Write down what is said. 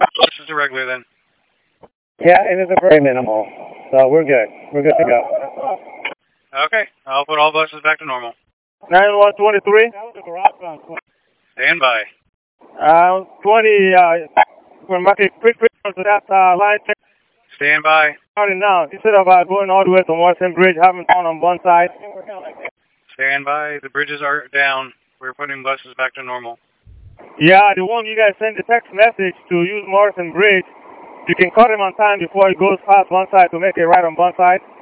This is a regular then. Yeah, it is a very minimal. So we're good. We're good to go. Okay, I'll put all buses back to normal. 9123. Stand by. 20, we're making quick to that line Stand by. starting now. Instead of going all the way to Morrison Bridge, having fun on one side. Stand by. The bridges are down. We're putting buses back to normal. Yeah, the one you guys sent the text message to use Morrison Bridge, you can cut him on time before he goes past one side to make it right on one side.